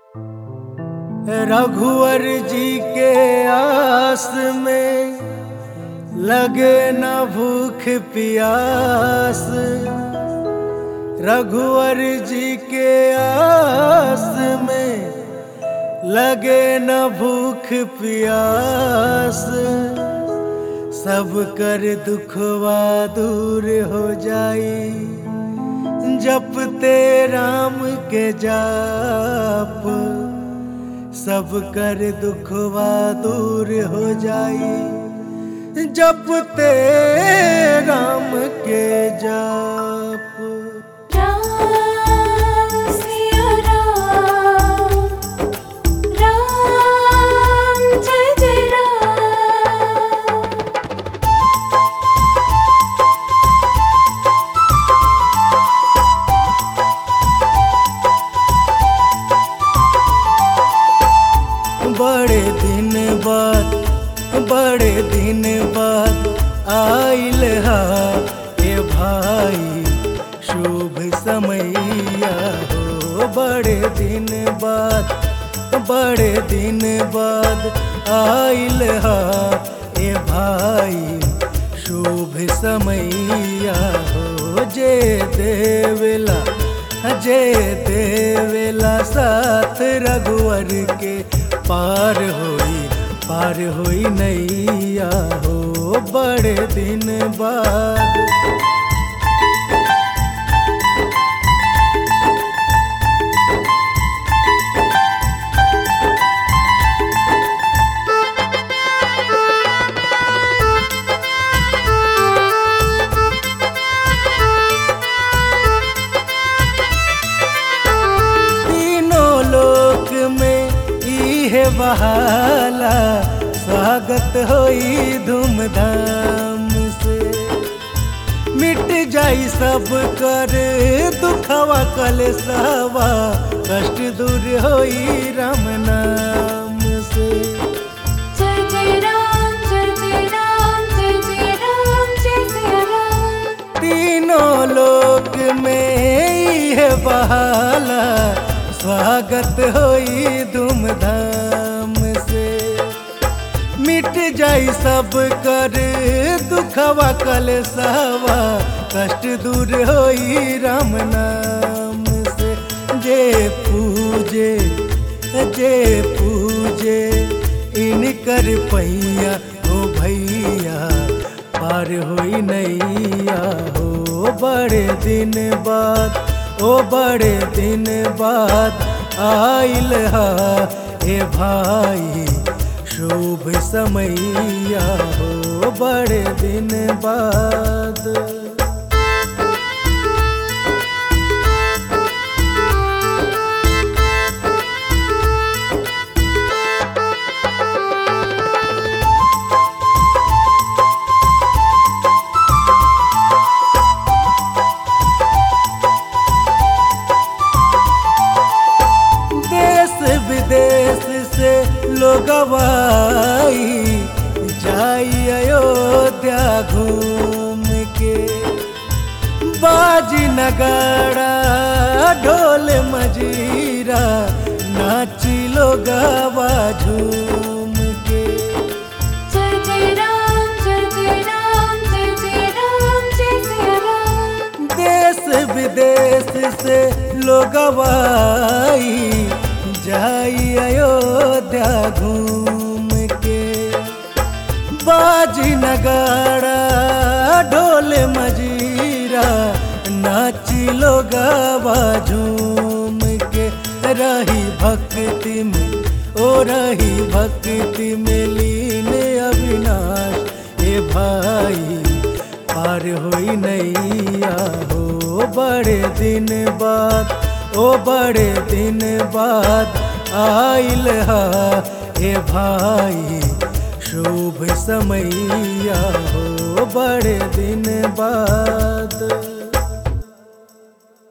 रघुवर जी के आस में लगे न भूख प्यास। रघुवर जी के आस में लगे न भूख प्यास। सब कर दुखवा दूर हो जाई जपते राम के जाप। सब कर दुखवा दूर हो जाई जपते राम के जाप। राम सिया राम, राम जय जय राम। बड़े दिन बाद आइल हा ए भाई शुभ समैया हो। बड़े दिन बाद आइल हा ए भाई शुभ समैया हो। जे देवेला साथ रघुवर के पार होई नैया हो। बड़े दिन बाद तीनों लोक में इहे बहाला स्वागत होई धूमधाम से। मिट जाई सब कर दुखवा कलेशवा कष्ट दूर होई राम नाम से। जय जय राम जय जय राम जय जय राम जय जय राम। तीनों लोक में यह बहाला स्वागत होई धूमधाम से। मिट जाई सब कर दुखवा कलेशवा कष्ट दूर होई राम नाम से। जे पूजे इनकर पैया हो भैया पार होई नैया हो। बड़े दिन बाद आइल हा ए भाई शुभ समैया हो। बड़े दिन बाद विदेश से लोगवा जाई अयोध्या घूम के। बाजी नगाड़ा ढोल मजीरा नाची लोगवा झूम के। जय जय राम जय जय राम जय जय राम जय जय राम। देश विदेश से लोगवा जाई अयोध्या घूम के। बाजी नगाड़ा ढोल मजीरा नाची लोगवा झूम के। रही भक्ति में लीन अविनाश ए भाई पार होई नैया हो। बड़े दिन बाद आइल हा ए भाई शुभ समैया हो। बड़े दिन बाद